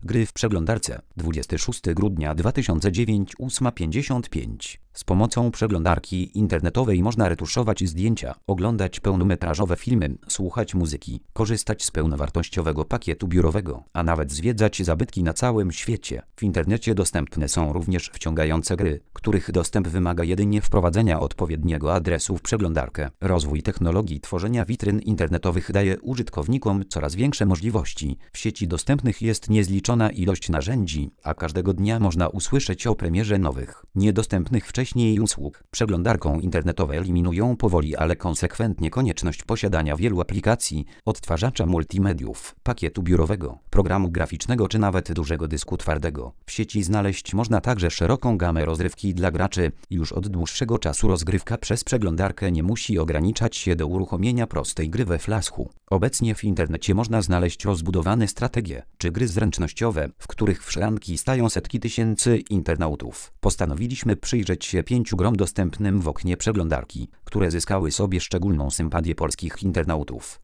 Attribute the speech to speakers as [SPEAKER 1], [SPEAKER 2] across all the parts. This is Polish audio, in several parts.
[SPEAKER 1] Gry w przeglądarce. 26 grudnia 2009, 8:55. Z pomocą przeglądarki internetowej można retuszować zdjęcia, oglądać pełnometrażowe filmy, słuchać muzyki, korzystać z pełnowartościowego pakietu biurowego, a nawet zwiedzać zabytki na całym świecie. W internecie dostępne są również wciągające gry, których dostęp wymaga jedynie wprowadzenia odpowiedniego adresu w przeglądarkę. Rozwój technologii tworzenia witryn internetowych daje użytkownikom coraz większe możliwości. W sieci dostępnych jest niezliczona ilość narzędzi, a każdego dnia można usłyszeć o premierze nowych, niedostępnych wcześniej usług. Przeglądarką internetowe eliminują powoli, ale konsekwentnie konieczność posiadania wielu aplikacji, odtwarzacza multimediów, pakietu biurowego, programu graficznego czy nawet dużego dysku twardego. W sieci znaleźć można także szeroką gamę rozrywki dla graczy. Już od dłuższego czasu rozgrywka przez przeglądarkę nie musi ograniczać się do uruchomienia prostej gry we flashu. Obecnie w internecie można znaleźć rozbudowane strategie czy gry zręcznościowe, w których w szranki stają setki tysięcy internautów. Postanowiliśmy przyjrzeć się 5 grom dostępnym w oknie przeglądarki, które zyskały sobie szczególną sympatię polskich internautów.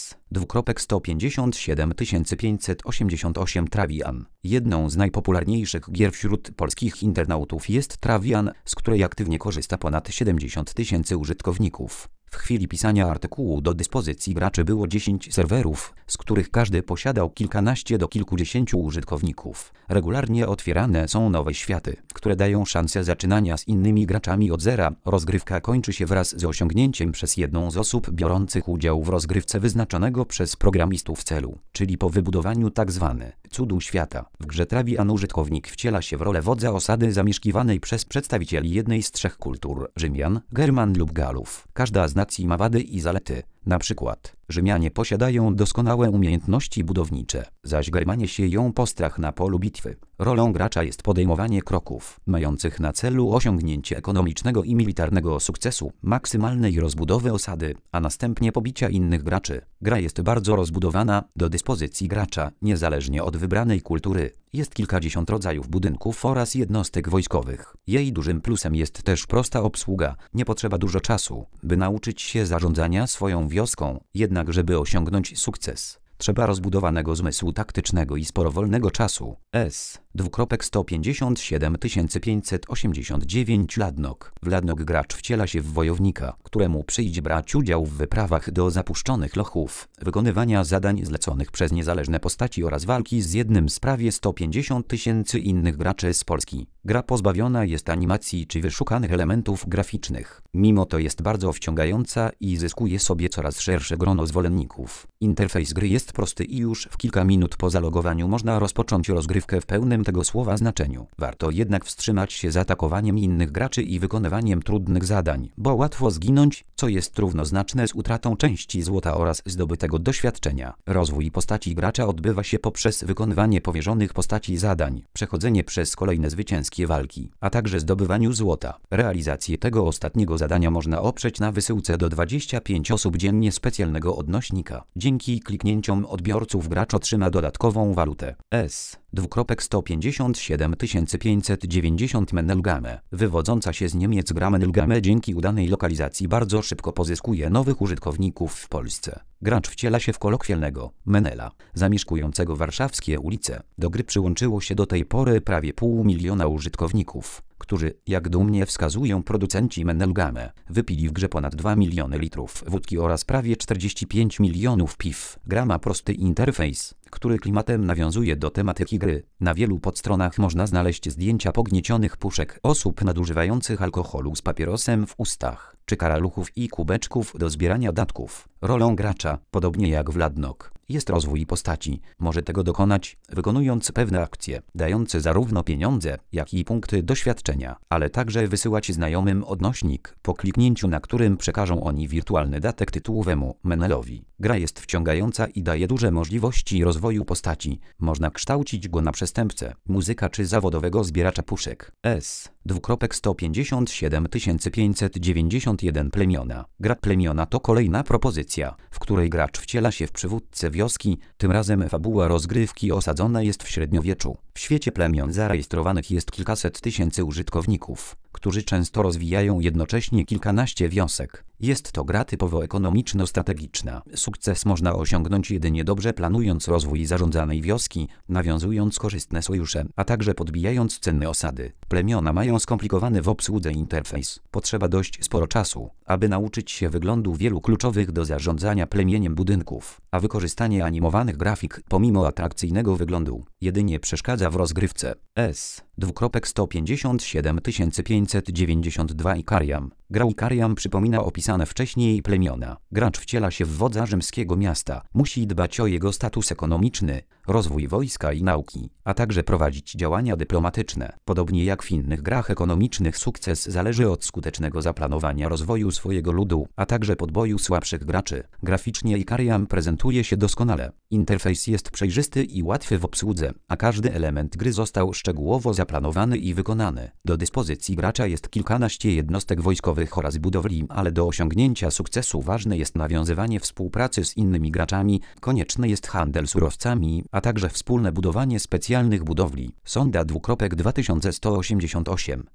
[SPEAKER 1] S. 2.57 Travian. Jedną z najpopularniejszych gier wśród polskich internautów jest Travian, z której aktywnie korzysta ponad 70 tysięcy użytkowników. W chwili pisania artykułu do dyspozycji graczy było 10 serwerów, z których każdy posiadał kilkanaście do kilkudziesięciu użytkowników. Regularnie otwierane są nowe światy, które dają szansę zaczynania z innymi graczami od zera. Rozgrywka kończy się wraz z osiągnięciem przez jedną z osób biorących udział w rozgrywce wyznaczonego przez programistów celu, czyli po wybudowaniu tzw. cudu świata. W grze Travian użytkownik wciela się w rolę wodza osady zamieszkiwanej przez przedstawicieli jednej z 3 kultur: Rzymian, German lub Galów. Każda z nacji ma wady i zalety. Na przykład Rzymianie posiadają doskonałe umiejętności budownicze, zaś Germanie sieją postrach na polu bitwy. Rolą gracza jest podejmowanie kroków mających na celu osiągnięcie ekonomicznego i militarnego sukcesu, maksymalnej rozbudowy osady, a następnie pobicia innych graczy. Gra jest bardzo rozbudowana. Do dyspozycji gracza, niezależnie od wybranej kultury, jest kilkadziesiąt rodzajów budynków oraz jednostek wojskowych. Jej dużym plusem jest też prosta obsługa. Nie potrzeba dużo czasu, by nauczyć się zarządzania swoją wioską. Jednak żeby osiągnąć sukces, trzeba rozbudowanego zmysłu taktycznego i sporo wolnego czasu. S. 2.175589 Ladnok. W Ladnok gracz wciela się w wojownika, któremu przyjdzie brać udział w wyprawach do zapuszczonych lochów, wykonywania zadań zleconych przez niezależne postaci oraz walki z jednym z prawie 150 tysięcy innych graczy z Polski. Gra pozbawiona jest animacji czy wyszukanych elementów graficznych. Mimo to jest bardzo wciągająca i zyskuje sobie coraz szersze grono zwolenników. Interfejs gry jest prosty i już w kilka minut po zalogowaniu można rozpocząć rozgrywkę w pełnym tego słowa znaczeniu. Warto jednak wstrzymać się z atakowaniem innych graczy i wykonywaniem trudnych zadań, bo łatwo zginąć, co jest równoznaczne z utratą części złota oraz zdobytego doświadczenia. Rozwój postaci gracza odbywa się poprzez wykonywanie powierzonych postaci zadań, przechodzenie przez kolejne zwycięskie walki, a także zdobywaniu złota. Realizację tego ostatniego zadania można oprzeć na wysyłce do 25 osób dziennie specjalnego odnośnika. Dzięki kliknięciom odbiorców gracz otrzyma dodatkową walutę. S. 2.175590 Menelgame. Wywodząca się z Niemiec gra Menelgame dzięki udanej lokalizacji bardzo szybko pozyskuje nowych użytkowników w Polsce. Gracz wciela się w kolokwialnego Menela, zamieszkującego warszawskie ulice. Do gry przyłączyło się do tej pory prawie 500 000 użytkowników, którzy, jak dumnie wskazują producenci Menelgame, wypili w grze ponad 2 miliony litrów wódki oraz prawie 45 milionów piw. Gra ma prosty interfejs, który klimatem nawiązuje do tematyki gry. Na wielu podstronach można znaleźć zdjęcia pogniecionych puszek osób nadużywających alkoholu z papierosem w ustach, czy karaluchów i kubeczków do zbierania datków. Rolą gracza, podobnie jak w Ladnok, jest rozwój postaci. Może tego dokonać, wykonując pewne akcje, dające zarówno pieniądze, jak i punkty doświadczenia, ale także wysyłać znajomym odnośnik, po kliknięciu na którym przekażą oni wirtualny datek tytułowemu Menelowi. Gra jest wciągająca i daje duże możliwości rozwoju postaci. Można kształcić go na przestępcę, muzyka czy zawodowego zbieracza puszek. S. 2.175591 Plemiona. Gra Plemiona to kolejna propozycja, w której gracz wciela się w przywódcę wioski. Tym razem fabuła rozgrywki osadzona jest w średniowieczu. W świecie plemion zarejestrowanych jest kilkaset tysięcy użytkowników, którzy często rozwijają jednocześnie kilkanaście wiosek. Jest to gra typowo ekonomiczno-strategiczna. Sukces można osiągnąć jedynie dobrze planując rozwój zarządzanej wioski, nawiązując korzystne sojusze, a także podbijając ceny osady. Plemiona mają skomplikowany w obsłudze interfejs. Potrzeba dość sporo czasu, aby nauczyć się wyglądu wielu kluczowych do zarządzania plemieniem budynków, a wykorzystanie animowanych grafik, pomimo atrakcyjnego wyglądu, jedynie przeszkadza w rozgrywce. S. 2.17592 Ikariam. Gra Ikariam przypomina opisane wcześniej plemiona. Gracz wciela się w wodza rzymskiego miasta. Musi dbać o jego status ekonomiczny, rozwój wojska i nauki, a także prowadzić działania dyplomatyczne. Podobnie jak w innych grach ekonomicznych, sukces zależy od skutecznego zaplanowania rozwoju swojego ludu, a także podboju słabszych graczy. Graficznie Ikariam prezentuje się doskonale. Interfejs jest przejrzysty i łatwy w obsłudze, a każdy element gry został szczegółowo zaplanowany i wykonany. Do dyspozycji gracza jest kilkanaście jednostek wojskowych oraz budowli, ale do osiągnięcia sukcesu ważne jest nawiązywanie współpracy z innymi graczami, konieczny jest handel surowcami, a także wspólne budowanie specjalnych budowli. Sonda 2.2188